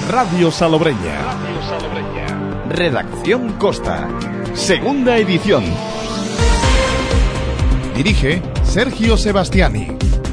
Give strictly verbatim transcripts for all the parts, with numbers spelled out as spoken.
Radio Salobreña. Radio Salobreña. Redacción Costa. Segunda edición. Dirige Sergio Sebastiani.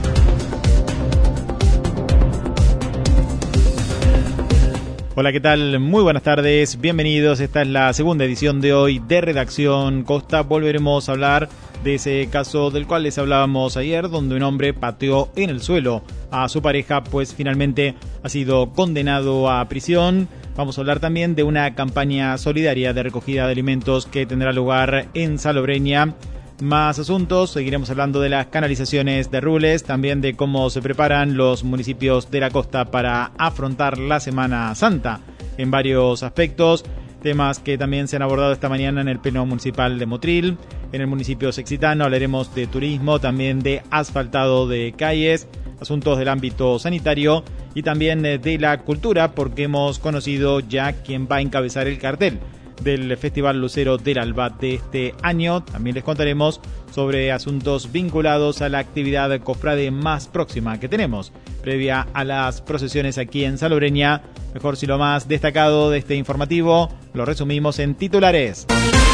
Hola, ¿qué tal? Muy buenas tardes, bienvenidos. Esta es la segunda edición de hoy de Redacción Costa. Volveremos a hablar de ese caso del cual les hablábamos ayer, donde un hombre pateó en el suelo a su pareja, pues finalmente ha sido condenado a prisión. Vamos a hablar también de una campaña solidaria de recogida de alimentos que tendrá lugar en Salobreña. Más asuntos, seguiremos hablando de las canalizaciones de Rules, también de cómo se preparan los municipios de la costa para afrontar la Semana Santa en varios aspectos, temas que también se han abordado esta mañana en el Pleno Municipal de Motril. En el municipio sexitano hablaremos de turismo, también de asfaltado de calles, asuntos del ámbito sanitario y también de la cultura, porque hemos conocido ya quién va a encabezar el cartel del Festival Lucero del Alba de este año. También les contaremos sobre asuntos vinculados a la actividad cofrade más próxima que tenemos, previa a las procesiones aquí en Salobreña. Mejor si lo más destacado de este informativo lo resumimos en titulares.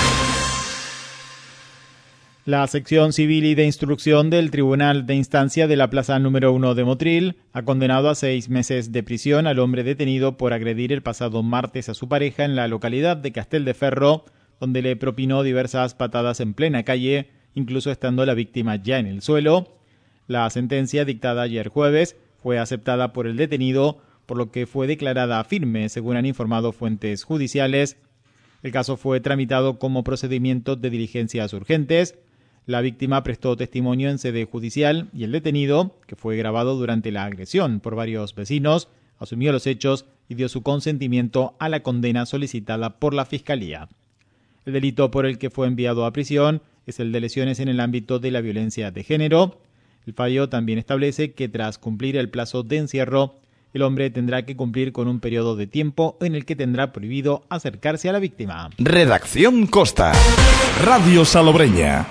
La sección civil y de instrucción del Tribunal de Instancia de la Plaza número uno de Motril ha condenado a seis meses de prisión al hombre detenido por agredir el pasado martes a su pareja en la localidad de Casteldeferro, donde le propinó diversas patadas en plena calle, incluso estando la víctima ya en el suelo. La sentencia dictada ayer jueves fue aceptada por el detenido, por lo que fue declarada firme, según han informado fuentes judiciales. El caso fue tramitado como procedimiento de diligencias urgentes. La víctima prestó testimonio en sede judicial y el detenido, que fue grabado durante la agresión por varios vecinos, asumió los hechos y dio su consentimiento a la condena solicitada por la Fiscalía. El delito por el que fue enviado a prisión es el de lesiones en el ámbito de la violencia de género. El fallo también establece que tras cumplir el plazo de encierro, el hombre tendrá que cumplir con un periodo de tiempo en el que tendrá prohibido acercarse a la víctima. Redacción Costa. Radio Salobreña.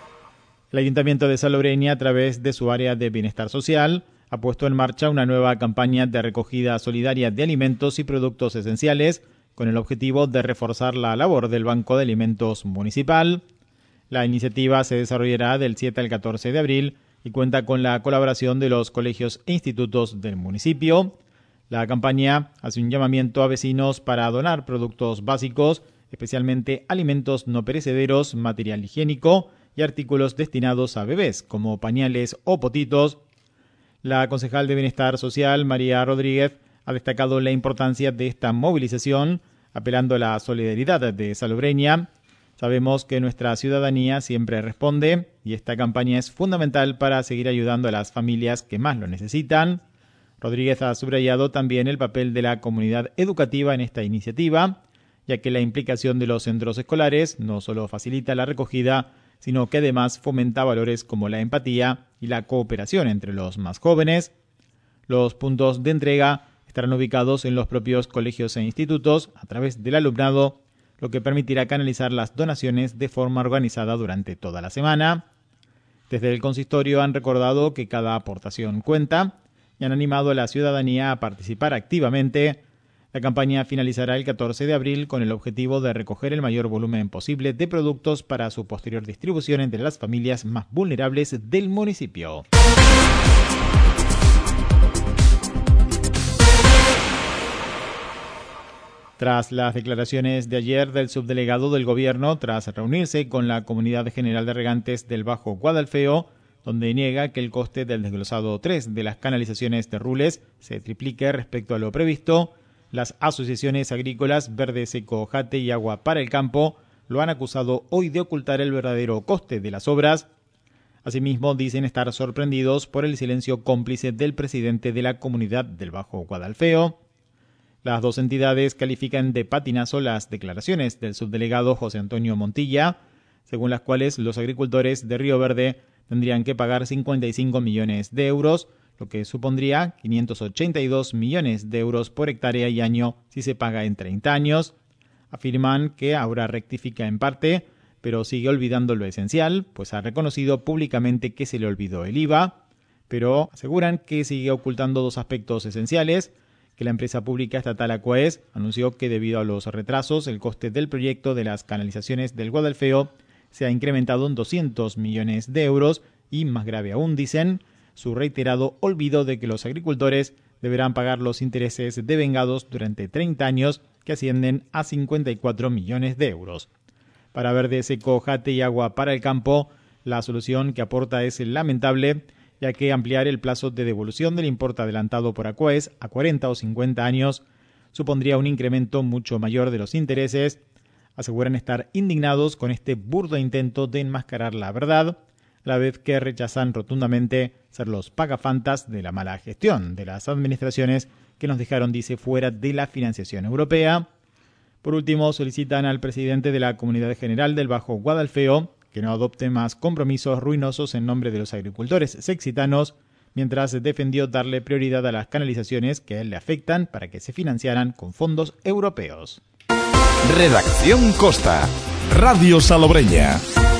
El Ayuntamiento de Salobreña, a través de su área de bienestar social, ha puesto en marcha una nueva campaña de recogida solidaria de alimentos y productos esenciales con el objetivo de reforzar la labor del Banco de Alimentos Municipal. La iniciativa se desarrollará del siete al catorce de abril y cuenta con la colaboración de los colegios e institutos del municipio. La campaña hace un llamamiento a vecinos para donar productos básicos, especialmente alimentos no perecederos, material higiénico y artículos destinados a bebés, como pañales o potitos. La concejal de Bienestar Social, María Rodríguez, ha destacado la importancia de esta movilización, apelando a la solidaridad de Salobreña. Sabemos que nuestra ciudadanía siempre responde y esta campaña es fundamental para seguir ayudando a las familias que más lo necesitan. Rodríguez ha subrayado también el papel de la comunidad educativa en esta iniciativa, ya que la implicación de los centros escolares no solo facilita la recogida, sino que además fomenta valores como la empatía y la cooperación entre los más jóvenes. Los puntos de entrega estarán ubicados en los propios colegios e institutos a través del alumnado, lo que permitirá canalizar las donaciones de forma organizada durante toda la semana. Desde el consistorio han recordado que cada aportación cuenta y han animado a la ciudadanía a participar activamente. La campaña finalizará el catorce de abril con el objetivo de recoger el mayor volumen posible de productos para su posterior distribución entre las familias más vulnerables del municipio. Tras las declaraciones de ayer del subdelegado del gobierno, tras reunirse con la Comunidad General de Regantes del Bajo Guadalfeo, donde niega que el coste del desglosado tres de las canalizaciones de Rules se triplique respecto a lo previsto, las asociaciones agrícolas Verde Seco, Jate y Agua para el Campo lo han acusado hoy de ocultar el verdadero coste de las obras. Asimismo, dicen estar sorprendidos por el silencio cómplice del presidente de la comunidad del Bajo Guadalfeo. Las dos entidades califican de patinazo las declaraciones del subdelegado José Antonio Montilla, según las cuales los agricultores de Río Verde tendrían que pagar cincuenta y cinco millones de euros, lo que supondría quinientos ochenta y dos millones de euros por hectárea y año si se paga en treinta años. Afirman que ahora rectifica en parte, pero sigue olvidando lo esencial, pues ha reconocido públicamente que se le olvidó el I V A, pero aseguran que sigue ocultando dos aspectos esenciales, que la empresa pública estatal Aquaes anunció que debido a los retrasos, el coste del proyecto de las canalizaciones del Guadalfeo se ha incrementado en doscientos millones de euros y, más grave aún, dicen, su reiterado olvido de que los agricultores deberán pagar los intereses devengados durante treinta años que ascienden a cincuenta y cuatro millones de euros. Para Verde Seco, Jate y Agua para el Campo, la solución que aporta es lamentable, ya que ampliar el plazo de devolución del importe adelantado por Aquaes a cuarenta o cincuenta años supondría un incremento mucho mayor de los intereses. Aseguran estar indignados con este burdo intento de enmascarar la verdad, a la vez que rechazan rotundamente ser los pagafantas de la mala gestión de las administraciones que nos dejaron, dice, fuera de la financiación europea. Por último, solicitan al presidente de la Comunidad General del Bajo Guadalfeo que no adopte más compromisos ruinosos en nombre de los agricultores sexitanos, mientras defendió darle prioridad a las canalizaciones que a él le afectan para que se financiaran con fondos europeos. Redacción Costa, Radio Salobreña.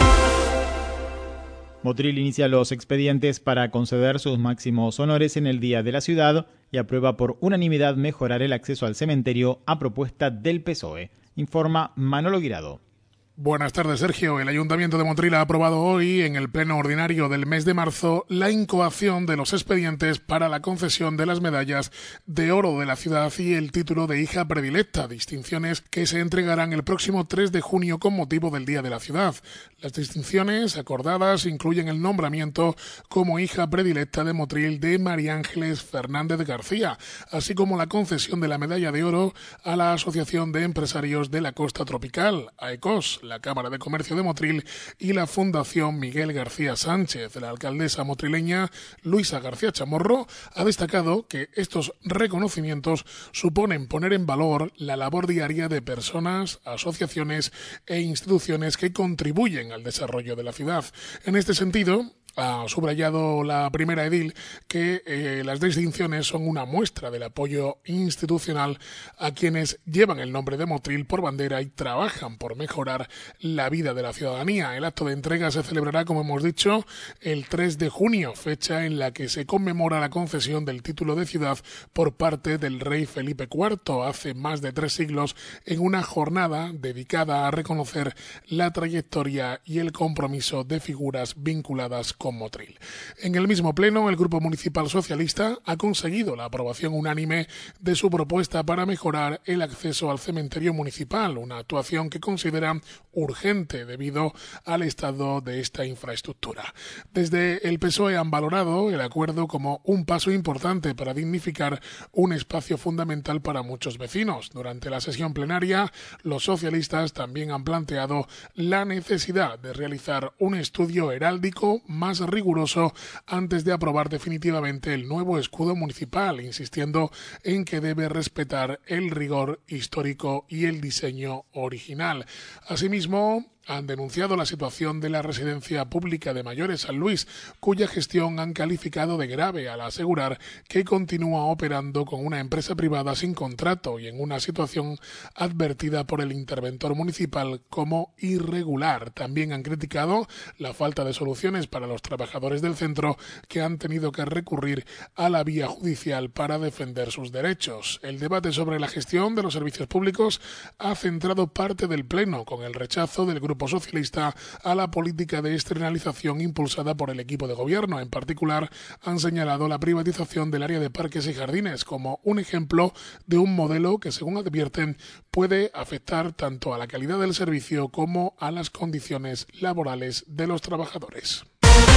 Motril inicia los expedientes para conceder sus máximos honores en el Día de la Ciudad y aprueba por unanimidad mejorar el acceso al cementerio a propuesta del P S O E, informa Manolo Guirado. Buenas tardes, Sergio. El Ayuntamiento de Motril ha aprobado hoy, en el pleno ordinario del mes de marzo, la incoación de los expedientes para la concesión de las medallas de oro de la ciudad y el título de hija predilecta, distinciones que se entregarán el próximo tres de junio con motivo del Día de la Ciudad. Las distinciones acordadas incluyen el nombramiento como hija predilecta de Motril de María Ángeles Fernández García, así como la concesión de la medalla de oro a la Asociación de Empresarios de la Costa Tropical, AECOS, la Cámara de Comercio de Motril y la Fundación Miguel García Sánchez. La alcaldesa motrileña Luisa García Chamorro ha destacado que estos reconocimientos suponen poner en valor la labor diaria de personas, asociaciones e instituciones que contribuyen al desarrollo de la ciudad. En este sentido, ha subrayado la primera edil que eh, las distinciones son una muestra del apoyo institucional a quienes llevan el nombre de Motril por bandera y trabajan por mejorar la vida de la ciudadanía. El acto de entrega se celebrará, como hemos dicho, el tres de junio, fecha en la que se conmemora la concesión del título de ciudad por parte del rey Felipe cuarto hace más de tres siglos, en una jornada dedicada a reconocer la trayectoria y el compromiso de figuras vinculadas con con Motril. En el mismo pleno, el Grupo Municipal Socialista ha conseguido la aprobación unánime de su propuesta para mejorar el acceso al cementerio municipal, una actuación que considera urgente debido al estado de esta infraestructura. Desde el P S O E han valorado el acuerdo como un paso importante para dignificar un espacio fundamental para muchos vecinos. Durante la sesión plenaria, los socialistas también han planteado la necesidad de realizar un estudio heráldico más riguroso antes de aprobar definitivamente el nuevo escudo municipal, insistiendo en que debe respetar el rigor histórico y el diseño original. Asimismo, han denunciado la situación de la residencia pública de mayores San Luis, cuya gestión han calificado de grave al asegurar que continúa operando con una empresa privada sin contrato y en una situación advertida por el interventor municipal como irregular. También han criticado la falta de soluciones para los trabajadores del centro, que han tenido que recurrir a la vía judicial para defender sus derechos. El debate sobre la gestión de los servicios públicos ha centrado parte del pleno, con el rechazo del Grupo Socialista a la política de externalización impulsada por el equipo de gobierno. En particular, han señalado la privatización del área de parques y jardines como un ejemplo de un modelo que, según advierten, puede afectar tanto a la calidad del servicio como a las condiciones laborales de los trabajadores.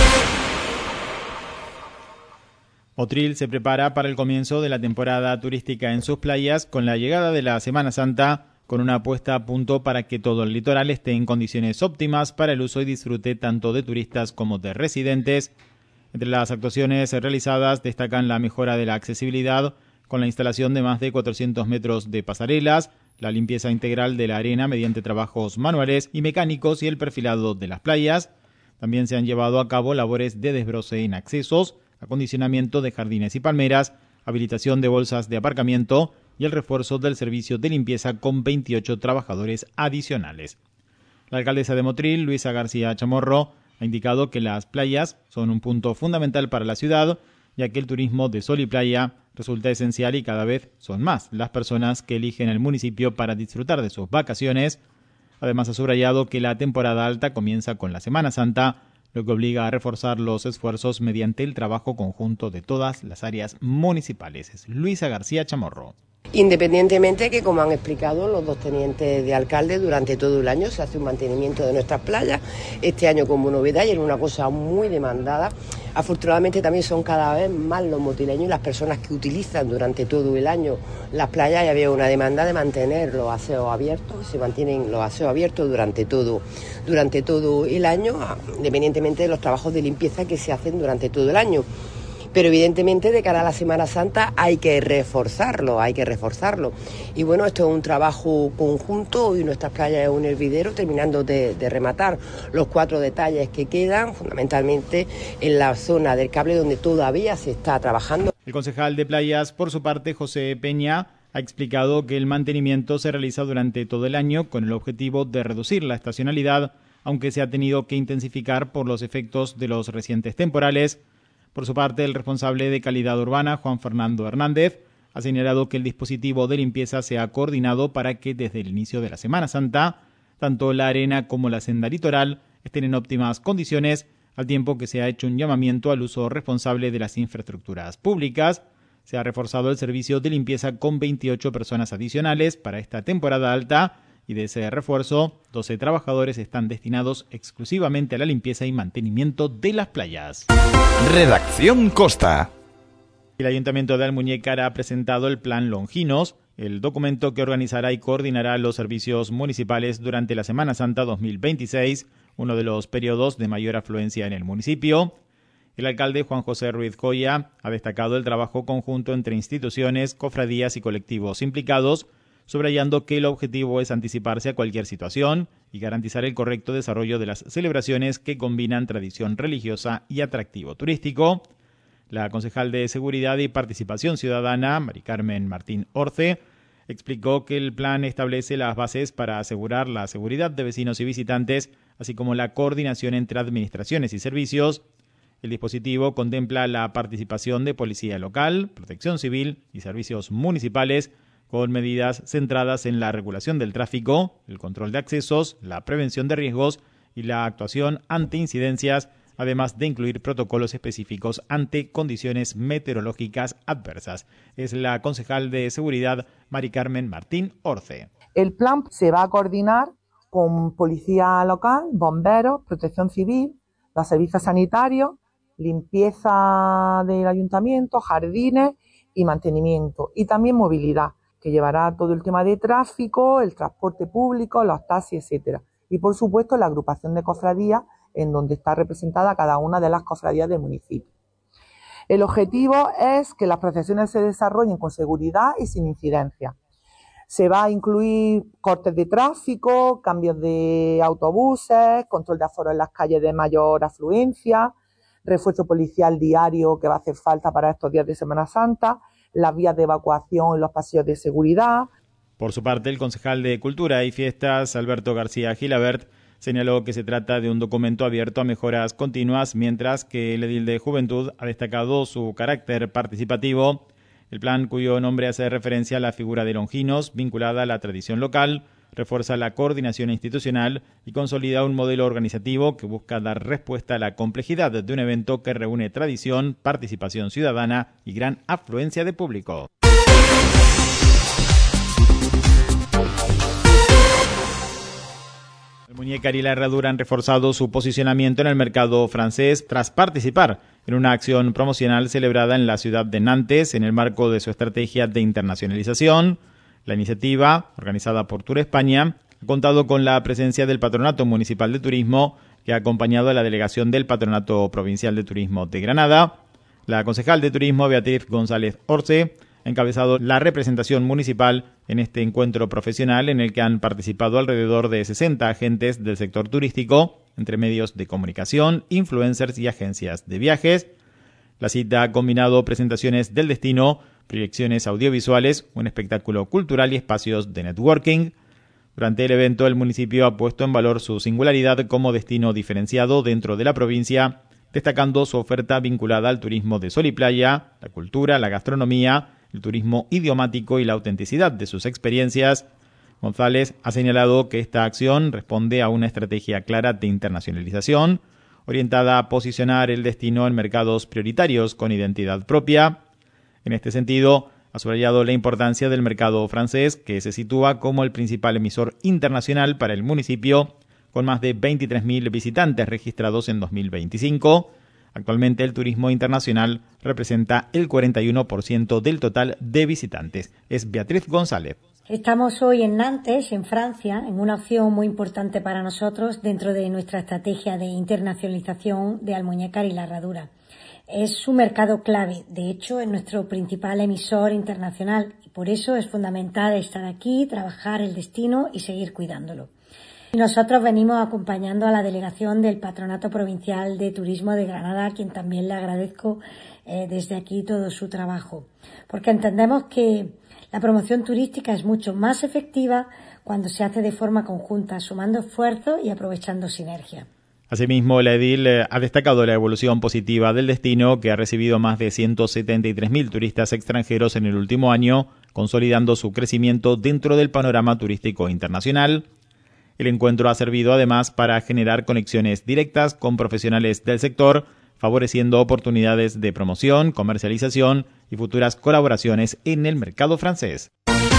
Motril se prepara para el comienzo de la temporada turística en sus playas con la llegada de la Semana Santa, con una puesta a punto para que todo el litoral esté en condiciones óptimas para el uso y disfrute tanto de turistas como de residentes. Entre las actuaciones realizadas destacan la mejora de la accesibilidad con la instalación de más de cuatrocientos metros de pasarelas, la limpieza integral de la arena mediante trabajos manuales y mecánicos y el perfilado de las playas. También se han llevado a cabo labores de desbroce en accesos, acondicionamiento de jardines y palmeras, habilitación de bolsas de aparcamiento y el refuerzo del servicio de limpieza con veintiocho trabajadores adicionales. La alcaldesa de Motril, Luisa García Chamorro, ha indicado que las playas son un punto fundamental para la ciudad ya que el turismo de sol y playa resulta esencial y cada vez son más las personas que eligen el municipio para disfrutar de sus vacaciones. Además, ha subrayado que la temporada alta comienza con la Semana Santa, lo que obliga a reforzar los esfuerzos mediante el trabajo conjunto de todas las áreas municipales. Es Luisa García Chamorro. Independientemente que, como han explicado los dos tenientes de alcalde, durante todo el año se hace un mantenimiento de nuestras playas, este año como novedad y era una cosa muy demandada. Afortunadamente también son cada vez más los motileños y las personas que utilizan durante todo el año las playas, y había una demanda de mantener los aseos abiertos, se mantienen los aseos abiertos durante todo, durante todo el año, independientemente de los trabajos de limpieza que se hacen durante todo el año. Pero evidentemente de cara a la Semana Santa hay que reforzarlo, hay que reforzarlo. Y bueno, esto es un trabajo conjunto. Hoy nuestras playas es un hervidero, terminando de, de rematar los cuatro detalles que quedan, fundamentalmente en la zona del cable donde todavía se está trabajando. El concejal de Playas, por su parte, José Peña, ha explicado que el mantenimiento se realiza durante todo el año con el objetivo de reducir la estacionalidad, aunque se ha tenido que intensificar por los efectos de los recientes temporales. Por su parte, el responsable de calidad urbana, Juan Fernando Hernández, ha señalado que el dispositivo de limpieza se ha coordinado para que desde el inicio de la Semana Santa, tanto la arena como la senda litoral estén en óptimas condiciones, al tiempo que se ha hecho un llamamiento al uso responsable de las infraestructuras públicas. Se ha reforzado el servicio de limpieza con veintiocho personas adicionales para esta temporada alta, y de ese refuerzo, doce trabajadores están destinados exclusivamente a la limpieza y mantenimiento de las playas. Redacción Costa. El Ayuntamiento de Almuñécar ha presentado el Plan Longinos, el documento que organizará y coordinará los servicios municipales durante la Semana Santa dos mil veintiséis, uno de los periodos de mayor afluencia en el municipio. El alcalde Juan José Ruiz Coya ha destacado el trabajo conjunto entre instituciones, cofradías y colectivos implicados, subrayando que el objetivo es anticiparse a cualquier situación y garantizar el correcto desarrollo de las celebraciones que combinan tradición religiosa y atractivo turístico. La concejal de Seguridad y Participación Ciudadana, Mari Carmen Martín Orce, explicó que el plan establece las bases para asegurar la seguridad de vecinos y visitantes, así como la coordinación entre administraciones y servicios. El dispositivo contempla la participación de policía local, protección civil y servicios municipales, con medidas centradas en la regulación del tráfico, el control de accesos, la prevención de riesgos y la actuación ante incidencias, además de incluir protocolos específicos ante condiciones meteorológicas adversas. Es la concejal de Seguridad, Mari Carmen Martín Orce. El plan se va a coordinar con policía local, bomberos, protección civil, los servicios sanitarios, limpieza del ayuntamiento, jardines y mantenimiento, y también movilidad, que llevará todo el tema de tráfico, el transporte público, los taxis, etcétera. Y por supuesto la agrupación de cofradías, en donde está representada cada una de las cofradías del municipio. El objetivo es que las procesiones se desarrollen con seguridad y sin incidencia. Se va a incluir cortes de tráfico, cambios de autobuses, control de aforo en las calles de mayor afluencia, refuerzo policial diario que va a hacer falta para estos días de Semana Santa, las vías de evacuación en los pasillos de seguridad. Por su parte, el concejal de Cultura y Fiestas, Alberto García Gilabert, señaló que se trata de un documento abierto a mejoras continuas, mientras que el edil de Juventud ha destacado su carácter participativo. El plan, cuyo nombre hace referencia a la figura de Longinos, vinculada a la tradición local, refuerza la coordinación institucional y consolida un modelo organizativo que busca dar respuesta a la complejidad de un evento que reúne tradición, participación ciudadana y gran afluencia de público. Almuñécar y La Herradura han reforzado su posicionamiento en el mercado francés tras participar en una acción promocional celebrada en la ciudad de Nantes en el marco de su estrategia de internacionalización. La iniciativa, organizada por Tour España, ha contado con la presencia del Patronato Municipal de Turismo, que ha acompañado a la delegación del Patronato Provincial de Turismo de Granada. La concejal de Turismo, Beatriz González Orce, ha encabezado la representación municipal en este encuentro profesional en el que han participado alrededor de sesenta agentes del sector turístico, entre medios de comunicación, influencers y agencias de viajes. La cita ha combinado presentaciones del destino, proyecciones audiovisuales, un espectáculo cultural y espacios de networking. Durante el evento, el municipio ha puesto en valor su singularidad como destino diferenciado dentro de la provincia destacando su oferta vinculada al turismo de sol y playa, la cultura, la gastronomía, el turismo idiomático y la autenticidad de sus experiencias. González ha señalado que esta acción responde a una estrategia clara de internacionalización, orientada a posicionar el destino en mercados prioritarios con identidad propia. En este sentido, ha subrayado la importancia del mercado francés, que se sitúa como el principal emisor internacional para el municipio, con más de veintitrés mil visitantes registrados en dos mil veinticinco. Actualmente el turismo internacional representa el cuarenta y uno por ciento del total de visitantes. Es Beatriz González. Estamos hoy en Nantes, en Francia, en una opción muy importante para nosotros dentro de nuestra estrategia de internacionalización de Almuñécar y La Herradura. Es un mercado clave, de hecho es nuestro principal emisor internacional y por eso es fundamental estar aquí, trabajar el destino y seguir cuidándolo. Y nosotros venimos acompañando a la delegación del Patronato Provincial de Turismo de Granada, a quien también le agradezco eh, desde aquí todo su trabajo, porque entendemos que la promoción turística es mucho más efectiva cuando se hace de forma conjunta, sumando esfuerzos y aprovechando sinergia. Asimismo, la edil ha destacado la evolución positiva del destino, que ha recibido más de ciento setenta y tres mil turistas extranjeros en el último año, consolidando su crecimiento dentro del panorama turístico internacional. El encuentro ha servido además para generar conexiones directas con profesionales del sector, favoreciendo oportunidades de promoción, comercialización y futuras colaboraciones en el mercado francés.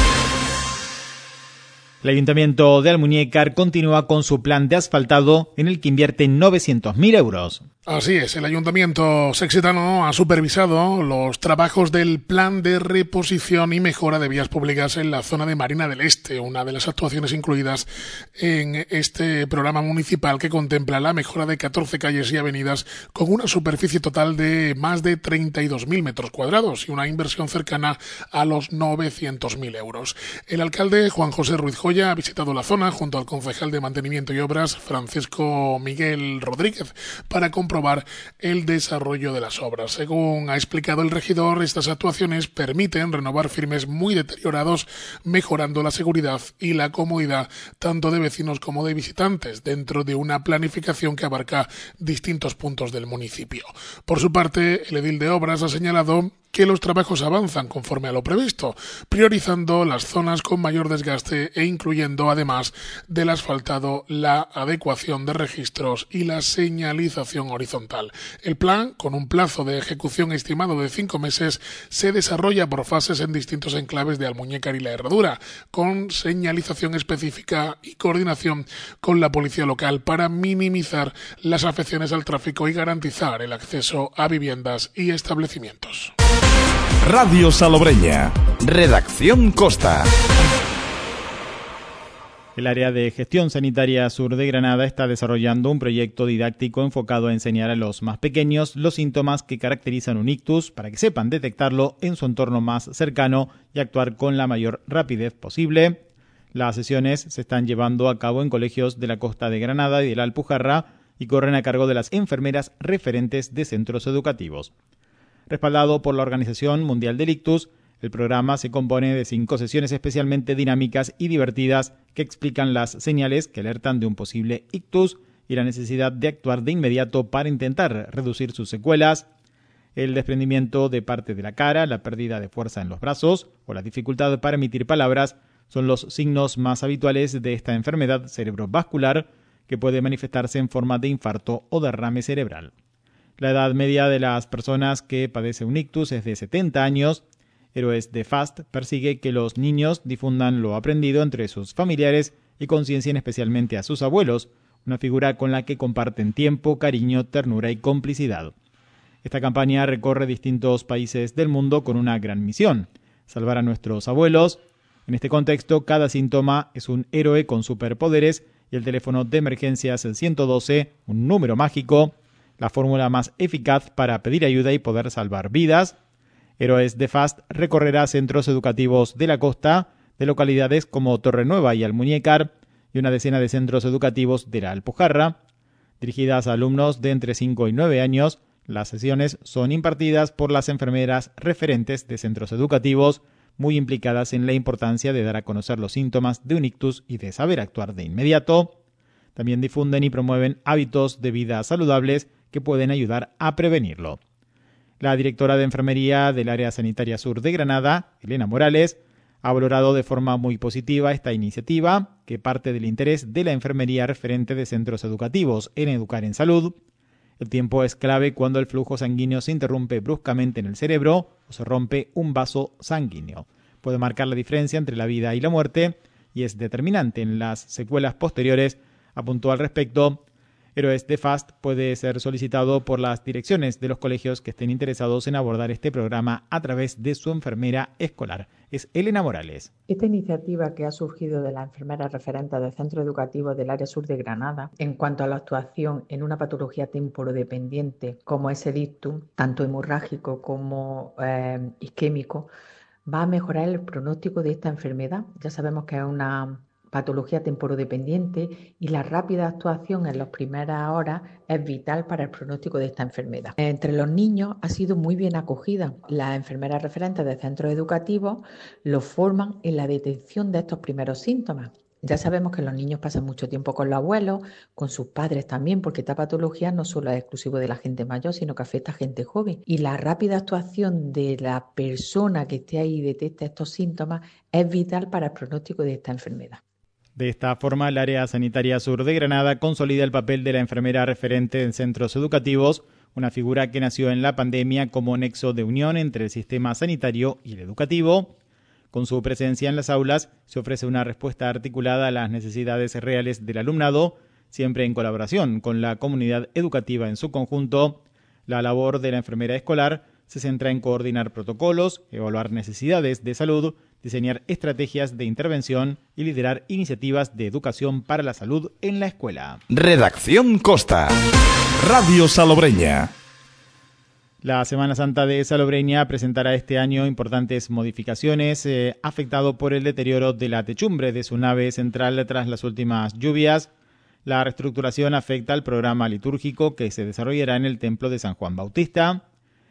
El Ayuntamiento de Almuñécar continúa con su plan de asfaltado en el que invierte novecientos mil euros. Así es, el Ayuntamiento sexetano ha supervisado los trabajos del plan de reposición y mejora de vías públicas en la zona de Marina del Este, una de las actuaciones incluidas en este programa municipal que contempla la mejora de catorce calles y avenidas con una superficie total de más de treinta y dos mil metros cuadrados y una inversión cercana a los novecientos mil euros. El alcalde Juan José Ruiz Joya ha visitado la zona junto al concejal de Mantenimiento y Obras Francisco Miguel Rodríguez para comprobar el desarrollo de las obras. Según ha explicado el regidor, estas actuaciones permiten renovar firmes muy deteriorados, mejorando la seguridad y la comodidad tanto de vecinos como de visitantes, dentro de una planificación que abarca distintos puntos del municipio. Por su parte, el edil de Obras ha señalado que los trabajos avanzan conforme a lo previsto, priorizando las zonas con mayor desgaste e incluyendo, además del asfaltado, la adecuación de registros y la señalización horizontal. El plan, con un plazo de ejecución estimado de cinco meses, se desarrolla por fases en distintos enclaves de Almuñécar y La Herradura, con señalización específica y coordinación con la policía local para minimizar las afecciones al tráfico y garantizar el acceso a viviendas y establecimientos. Radio Salobreña. Redacción Costa. El área de gestión sanitaria sur de Granada está desarrollando un proyecto didáctico enfocado a enseñar a los más pequeños los síntomas que caracterizan un ictus para que sepan detectarlo en su entorno más cercano y actuar con la mayor rapidez posible. Las sesiones se están llevando a cabo en colegios de la costa de Granada y de la Alpujarra y corren a cargo de las enfermeras referentes de centros educativos. Respaldado por la Organización Mundial del Ictus, el programa se compone de cinco sesiones especialmente dinámicas y divertidas que explican las señales que alertan de un posible ictus y la necesidad de actuar de inmediato para intentar reducir sus secuelas. El desprendimiento de parte de la cara, la pérdida de fuerza en los brazos o la dificultad para emitir palabras son los signos más habituales de esta enfermedad cerebrovascular que puede manifestarse en forma de infarto o derrame cerebral. La edad media de las personas que padecen un ictus es de setenta años. Héroes de FAST persigue que los niños difundan lo aprendido entre sus familiares y conciencien especialmente a sus abuelos, una figura con la que comparten tiempo, cariño, ternura y complicidad. Esta campaña recorre distintos países del mundo con una gran misión: salvar a nuestros abuelos. En este contexto, cada síntoma es un héroe con superpoderes y el teléfono de emergencias el ciento doce, un número mágico, la fórmula más eficaz para pedir ayuda y poder salvar vidas. Héroes de FAST recorrerá centros educativos de la costa, de localidades como Torrenueva y Almuñécar, y una decena de centros educativos de la Alpujarra. Dirigidas a alumnos de entre cinco y nueve años, las sesiones son impartidas por las enfermeras referentes de centros educativos, muy implicadas en la importancia de dar a conocer los síntomas de un ictus y de saber actuar de inmediato. También difunden y promueven hábitos de vida saludables que pueden ayudar a prevenirlo. La directora de Enfermería del Área Sanitaria Sur de Granada, Elena Morales, ha valorado de forma muy positiva esta iniciativa, que parte del interés de la enfermería referente de centros educativos en educar en salud. El tiempo es clave cuando el flujo sanguíneo se interrumpe bruscamente en el cerebro o se rompe un vaso sanguíneo. Puede marcar la diferencia entre la vida y la muerte y es determinante en las secuelas posteriores, apuntó al respecto. Héroes de FAST puede ser solicitado por las direcciones de los colegios que estén interesados en abordar este programa a través de su enfermera escolar. Es Elena Morales. Esta iniciativa que ha surgido de la enfermera referente del centro educativo del área sur de Granada en cuanto a la actuación en una patología temporodependiente como es el ictus, tanto hemorrágico como eh, isquémico, va a mejorar el pronóstico de esta enfermedad. Ya sabemos que es una patología temporodependiente y la rápida actuación en las primeras horas es vital para el pronóstico de esta enfermedad. Entre los niños ha sido muy bien acogida. Las enfermeras referentes de centros educativos lo forman en la detección de estos primeros síntomas. Ya sabemos que los niños pasan mucho tiempo con los abuelos, con sus padres también, porque esta patología no solo es exclusivo de la gente mayor, sino que afecta a gente joven. Y la rápida actuación de la persona que esté ahí y detecte estos síntomas es vital para el pronóstico de esta enfermedad. De esta forma, el Área Sanitaria Sur de Granada consolida el papel de la enfermera referente en centros educativos, una figura que nació en la pandemia como nexo de unión entre el sistema sanitario y el educativo. Con su presencia en las aulas, se ofrece una respuesta articulada a las necesidades reales del alumnado, siempre en colaboración con la comunidad educativa en su conjunto. La labor de la enfermera escolar se centra en coordinar protocolos, evaluar necesidades de salud, diseñar estrategias de intervención y liderar iniciativas de educación para la salud en la escuela. Redacción Costa. Radio Salobreña. La Semana Santa de Salobreña presentará este año importantes modificaciones, eh, afectado por el deterioro de la techumbre de su nave central tras las últimas lluvias. La reestructuración afecta al programa litúrgico que se desarrollará en el Templo de San Juan Bautista.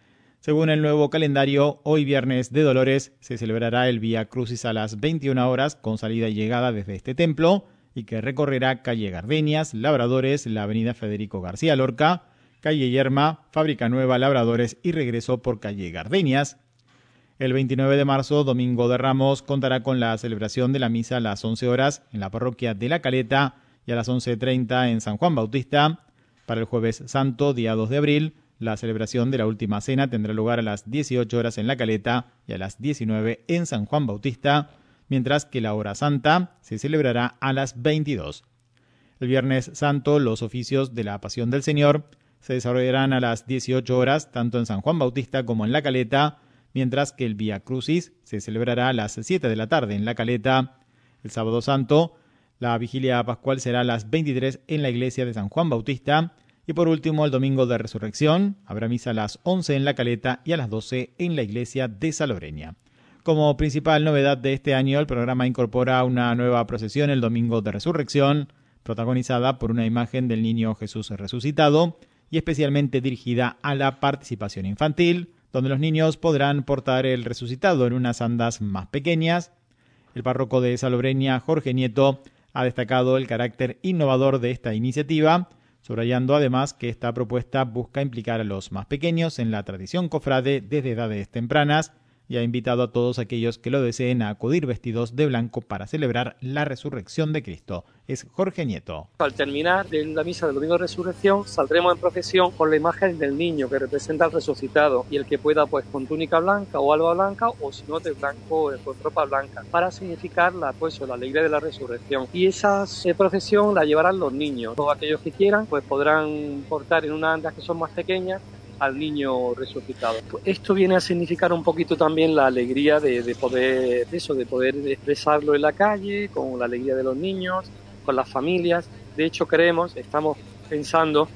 Según el nuevo calendario, hoy viernes de Dolores se celebrará el Vía Crucis a las veintiuna horas con salida y llegada desde este templo y que recorrerá calle Gardenias, Labradores, la avenida Federico García Lorca, calle Yerma, Fábrica Nueva, Labradores y regreso por calle Gardenias. El veintinueve de marzo, Domingo de Ramos, contará con la celebración de la misa a las once horas en la parroquia de La Caleta y a las once treinta en San Juan Bautista. Para el Jueves Santo, día dos de abril, la celebración de la Última Cena tendrá lugar a las dieciocho horas en La Caleta y a las diecinueve en San Juan Bautista, mientras que la Hora Santa se celebrará a las veintidós. El Viernes Santo, los oficios de la Pasión del Señor se desarrollarán a las dieciocho horas tanto en San Juan Bautista como en La Caleta, mientras que el Vía Crucis se celebrará a las siete de la tarde en La Caleta. El Sábado Santo, la Vigilia Pascual será a las veintitrés en la iglesia de San Juan Bautista. Y por último, el Domingo de Resurrección, habrá misa a las once en La Caleta y a las doce en la iglesia de Salobreña. Como principal novedad de este año, el programa incorpora una nueva procesión el Domingo de Resurrección, protagonizada por una imagen del Niño Jesús resucitado y especialmente dirigida a la participación infantil, donde los niños podrán portar el resucitado en unas andas más pequeñas. El párroco de Salobreña, Jorge Nieto, ha destacado el carácter innovador de esta iniciativa, subrayando además que esta propuesta busca implicar a los más pequeños en la tradición cofrade desde edades tempranas y ha invitado a todos aquellos que lo deseen a acudir vestidos de blanco para celebrar la resurrección de Cristo. Es Jorge Nieto. Al terminar de la misa del Domingo de Resurrección saldremos en procesión con la imagen del niño que representa al resucitado y el que pueda pues con túnica blanca o alba blanca o si no de blanco con ropa blanca para significar la, pues, la alegría de la resurrección. Y esa eh, procesión la llevarán los niños. Todos aquellos que quieran pues podrán portar en unas andas que son más pequeñas al niño resucitado. Esto viene a significar un poquito también la alegría de, de poder eso, de poder expresarlo en la calle, con la alegría de los niños, con las familias. De hecho, creemos, estamos pensando,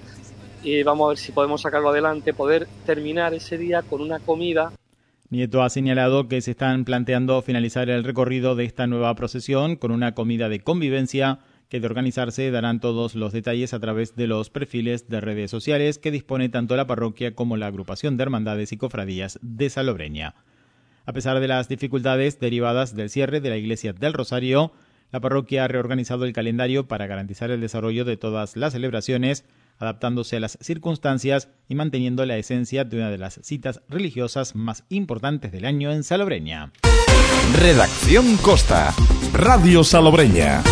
y vamos a ver si podemos sacarlo adelante, poder terminar ese día con una comida. Nieto ha señalado que se están planteando finalizar el recorrido de esta nueva procesión con una comida de convivencia que de organizarse darán todos los detalles a través de los perfiles de redes sociales que dispone tanto la parroquia como la agrupación de hermandades y cofradías de Salobreña. A pesar de las dificultades derivadas del cierre de la iglesia del Rosario, la parroquia ha reorganizado el calendario para garantizar el desarrollo de todas las celebraciones, adaptándose a las circunstancias y manteniendo la esencia de una de las citas religiosas más importantes del año en Salobreña. Redacción Costa, Radio Salobreña.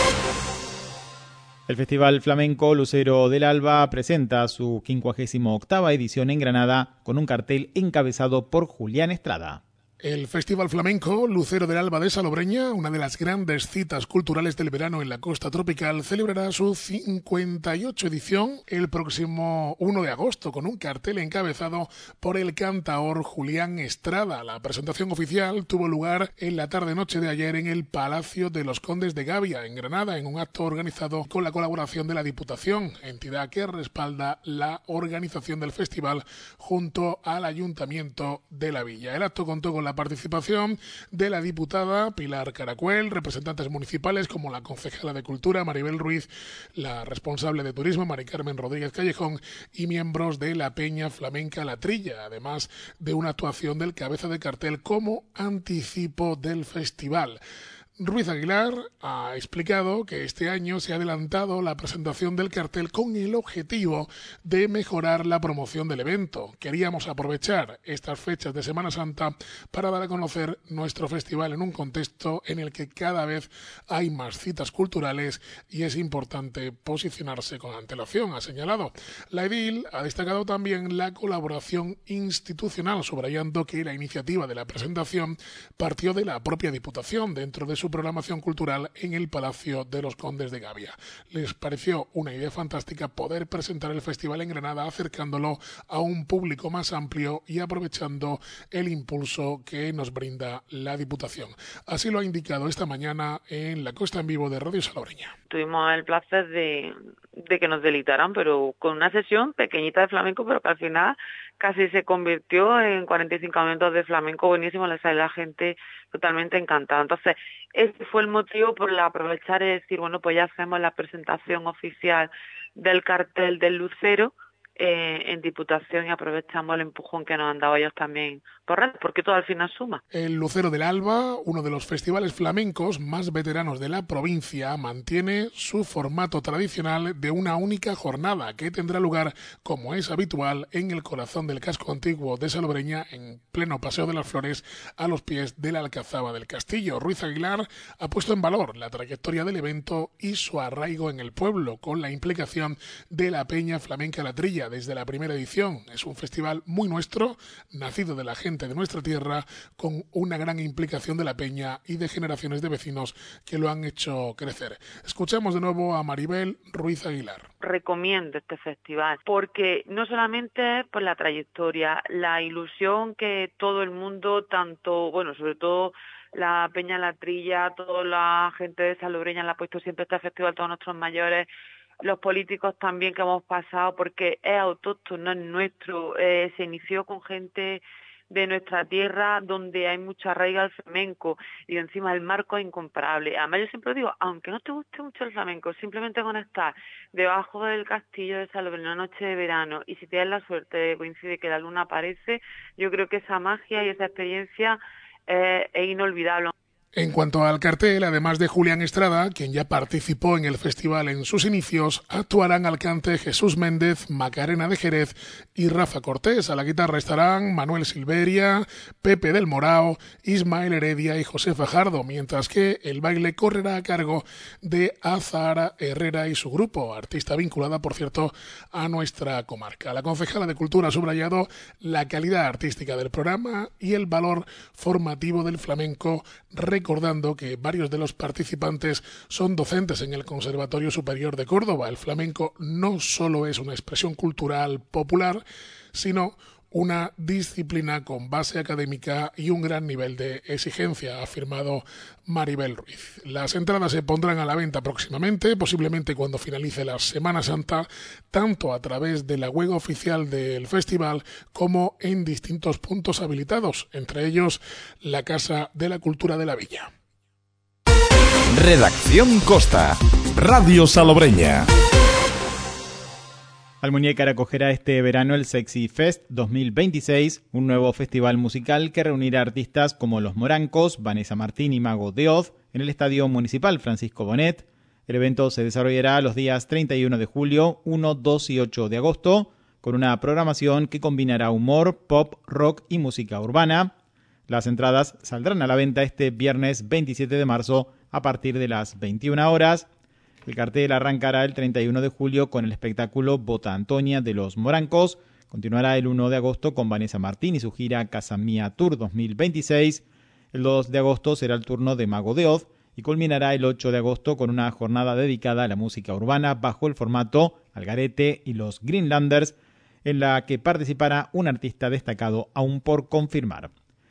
El Festival Flamenco Lucero del Alba presenta su quincuagésima octava edición en Granada con un cartel encabezado por Julián Estrada. El Festival Flamenco Lucero del Alba de Salobreña, una de las grandes citas culturales del verano en la costa tropical, celebrará su cincuenta y ocho edición el próximo uno de agosto con un cartel encabezado por el cantaor Julián Estrada. La presentación oficial tuvo lugar en la tarde-noche de ayer en el Palacio de los Condes de Gavia, en Granada, en un acto organizado con la colaboración de la Diputación, entidad que respalda la organización del festival junto al Ayuntamiento de la Villa. El acto contó con la participación de la diputada Pilar Caracuel, representantes municipales como la concejala de Cultura Maribel Ruiz, la responsable de Turismo Mari Carmen Rodríguez Callejón y miembros de la Peña Flamenca La Trilla, además de una actuación del cabeza de cartel como anticipo del festival. Ruiz Aguilar ha explicado que este año se ha adelantado la presentación del cartel con el objetivo de mejorar la promoción del evento. Queríamos aprovechar estas fechas de Semana Santa para dar a conocer nuestro festival en un contexto en el que cada vez hay más citas culturales y es importante posicionarse con antelación, ha señalado. La edil ha destacado también la colaboración institucional, subrayando que la iniciativa de la presentación partió de la propia Diputación dentro de su programación cultural en el Palacio de los Condes de Gavia. Les pareció una idea fantástica poder presentar el festival en Granada, acercándolo a un público más amplio y aprovechando el impulso que nos brinda la Diputación. Así lo ha indicado esta mañana en la Costa en Vivo de Radio Salobreña. Tuvimos el placer de, de que nos deleitaran, pero con una sesión pequeñita de flamenco, pero que al final casi se convirtió en cuarenta y cinco minutos de flamenco buenísimo, le sale la gente totalmente encantada. Entonces, ese fue el motivo por el aprovechar y decir, bueno, pues ya hacemos la presentación oficial del cartel del Lucero eh, en Diputación y aprovechamos el empujón que nos han dado ellos también por red, porque todo al final suma. El Lucero del Alba, uno de los festivales flamencos más veteranos de la provincia, mantiene su formato tradicional de una única jornada que tendrá lugar, como es habitual, en el corazón del casco antiguo de Salobreña, en pleno Paseo de las Flores, a los pies de la Alcazaba del Castillo. Ruiz Aguilar ha puesto en valor la trayectoria del evento y su arraigo en el pueblo, con la implicación de la Peña Flamenca La Trilla desde la primera edición. Es un festival muy nuestro, nacido de la gente de nuestra tierra, con una gran implicación de la peña y de generaciones de vecinos que lo han hecho crecer. Escuchamos de nuevo a Maribel Ruiz Aguilar. Recomiendo este festival porque no solamente por la trayectoria, la ilusión que todo el mundo, tanto, bueno, sobre todo la Peña La Trilla, toda la gente de Salobreña le ha puesto siempre este festival, todos nuestros mayores, los políticos también que hemos pasado, porque es autóctono, es nuestro, eh, se inició con gente de nuestra tierra donde hay mucha arraigo al flamenco y encima el marco es incomparable. Además yo siempre digo, aunque no te guste mucho el flamenco, simplemente con estar debajo del castillo de Salobreña una noche de verano y si tienes la suerte de coincide que la luna aparece, yo creo que esa magia y esa experiencia eh, es inolvidable. En cuanto al cartel, además de Julián Estrada, quien ya participó en el festival en sus inicios, actuarán al cante Jesús Méndez, Macarena de Jerez y Rafa Cortés. A la guitarra estarán Manuel Silveria, Pepe del Morao, Ismael Heredia y José Fajardo, mientras que el baile correrá a cargo de Azahara Herrera y su grupo, artista vinculada, por cierto, a nuestra comarca. La concejala de Cultura ha subrayado la calidad artística del programa y el valor formativo del flamenco, recordando que varios de los participantes son docentes en el Conservatorio Superior de Córdoba. El flamenco no solo es una expresión cultural popular, sino una disciplina con base académica y un gran nivel de exigencia, ha afirmado Maribel Ruiz. Las entradas se pondrán a la venta próximamente, posiblemente cuando finalice la Semana Santa, tanto a través de la web oficial del festival como en distintos puntos habilitados, entre ellos la Casa de la Cultura de la Villa. Redacción Costa, Radio Salobreña. Almuñécar acogerá este verano el Sexy Fest dos mil veintiséis, un nuevo festival musical que reunirá artistas como Los Morancos, Vanessa Martín y Mago de Oz en el Estadio Municipal Francisco Bonet. El evento se desarrollará los días treinta y uno de julio, uno, dos y ocho de agosto, con una programación que combinará humor, pop, rock y música urbana. Las entradas saldrán a la venta este viernes veintisiete de marzo a partir de las veintiuna horas. El cartel arrancará el treinta y uno de julio con el espectáculo Bota Antonia de los Morancos. Continuará el uno de agosto con Vanessa Martín y su gira Casa Mía Tour dos mil veintiséis. El dos de agosto será el turno de Mago de Oz y culminará el ocho de agosto con una jornada dedicada a la música urbana bajo el formato Algarete y los Greenlanders, en la que participará un artista destacado aún por confirmar.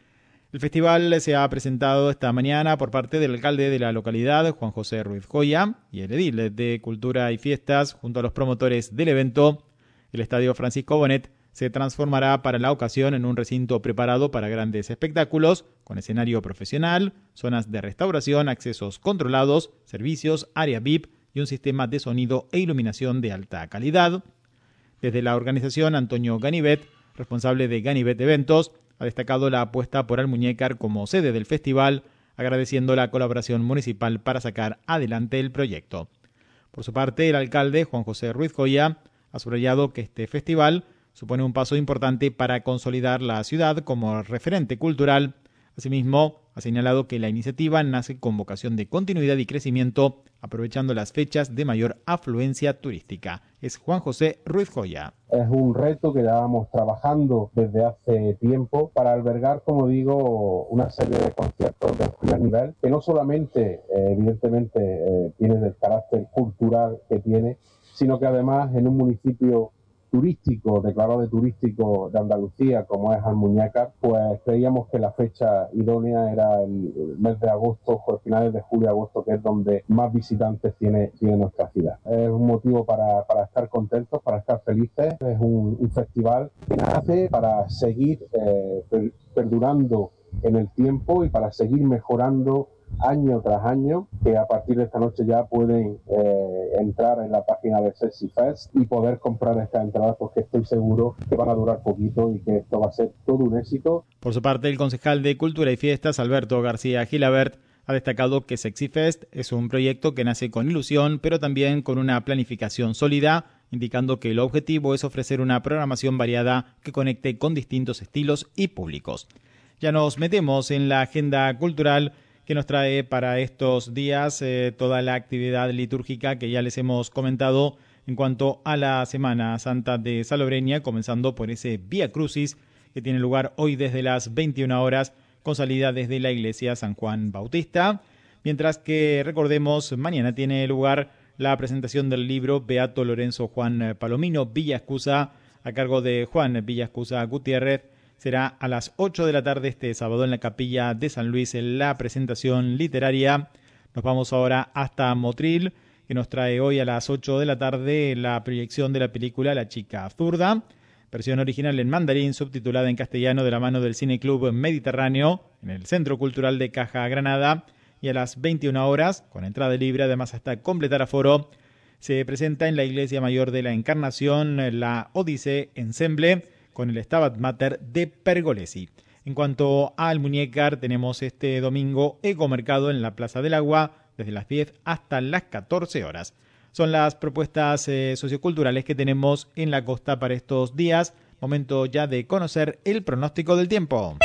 El festival se ha presentado esta mañana por parte del alcalde de la localidad, Juan José Ruiz Joya, y el edil de Cultura y Fiestas, junto a los promotores del evento. El Estadio Francisco Bonet se transformará para la ocasión en un recinto preparado para grandes espectáculos, con escenario profesional, zonas de restauración, accesos controlados, servicios, área V I P y un sistema de sonido e iluminación de alta calidad. Desde la organización, Antonio Ganivet, responsable de Ganivet Eventos, ha destacado la apuesta por Almuñécar como sede del festival, agradeciendo la colaboración municipal para sacar adelante el proyecto. Por su parte, el alcalde, Juan José Ruiz Joya, ha subrayado que este festival supone un paso importante para consolidar la ciudad como referente cultural. Asimismo, ha señalado que la iniciativa nace con vocación de continuidad y crecimiento, aprovechando las fechas de mayor afluencia turística. Es Juan José Ruiz Joya. Es un reto que llevábamos trabajando desde hace tiempo para albergar, como digo, una serie de conciertos de primer nivel, que no solamente, eh, evidentemente, eh, tiene el carácter cultural que tiene, sino que además en un municipio turístico, declarado de turístico de Andalucía, como es Almuñécar, pues creíamos que la fecha idónea era el, el mes de agosto, pues finales de julio y agosto, que es donde más visitantes tiene, tiene nuestra ciudad. Es un motivo para, para estar contentos, para estar felices. Es un, un festival que nace para seguir eh, per, perdurando en el tiempo y para seguir mejorando año tras año, que a partir de esta noche ya pueden eh, entrar en la página de Sexy Fest y poder comprar estas entradas, porque estoy seguro que van a durar poquito y que esto va a ser todo un éxito. Por su parte, el concejal de Cultura y Fiestas, Alberto García Gilabert, ha destacado que Sexy Fest es un proyecto que nace con ilusión, pero también con una planificación sólida, indicando que el objetivo es ofrecer una programación variada que conecte con distintos estilos y públicos. Ya nos metemos en la agenda cultural que nos trae para estos días eh, toda la actividad litúrgica que ya les hemos comentado en cuanto a la Semana Santa de Salobreña, comenzando por ese Vía Crucis que tiene lugar hoy desde las veintiuna horas con salida desde la iglesia San Juan Bautista, mientras que recordemos mañana tiene lugar la presentación del libro Beato Lorenzo Juan Palomino Villascusa a cargo de Juan Villascusa Gutiérrez. Será a las ocho de la tarde este sábado en la Capilla de San Luis en la presentación literaria. Nos vamos ahora hasta Motril, que nos trae hoy a las ocho de la tarde la proyección de la película La chica zurda, versión original en mandarín, subtitulada en castellano de la mano del Cine Club Mediterráneo, en el Centro Cultural de Caja Granada, y a las veintiuna horas, con entrada libre, además hasta completar aforo, se presenta en la Iglesia Mayor de la Encarnación la Odisea Ensemble, con el Stabat Mater de Pergolesi. En cuanto a Almuñécar, tenemos este domingo ecomercado en la Plaza del Agua, desde las diez hasta las catorce horas. Son las propuestas eh, socioculturales que tenemos en la costa para estos días. Momento ya de conocer el pronóstico del tiempo.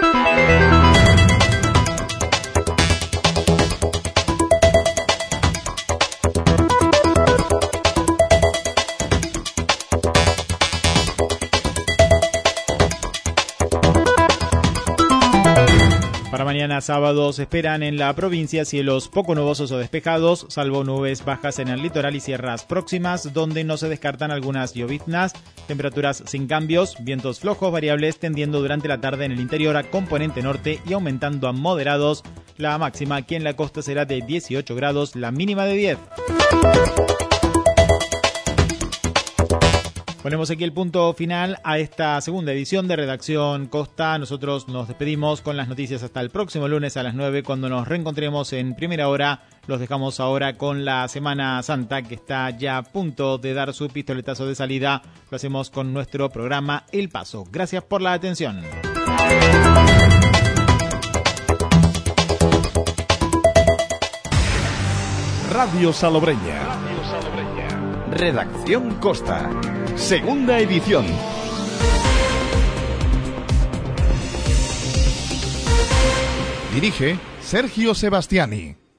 Para mañana sábado se esperan en la provincia cielos poco nubosos o despejados, salvo nubes bajas en el litoral y sierras próximas, donde no se descartan algunas lloviznas, temperaturas sin cambios, vientos flojos variables tendiendo durante la tarde en el interior a componente norte y aumentando a moderados. La máxima aquí en la costa será de dieciocho grados, la mínima de diez. Ponemos aquí el punto final a esta segunda edición de Redacción Costa. Nosotros nos despedimos con las noticias hasta el próximo lunes a las nueve, cuando nos reencontremos en primera hora. Los dejamos ahora con la Semana Santa, que está ya a punto de dar su pistoletazo de salida. Lo hacemos con nuestro programa El Paso. Gracias por la atención. Radio Salobreña. Radio Salobreña. Redacción Costa. Segunda edición. Dirige Sergio Sebastiani.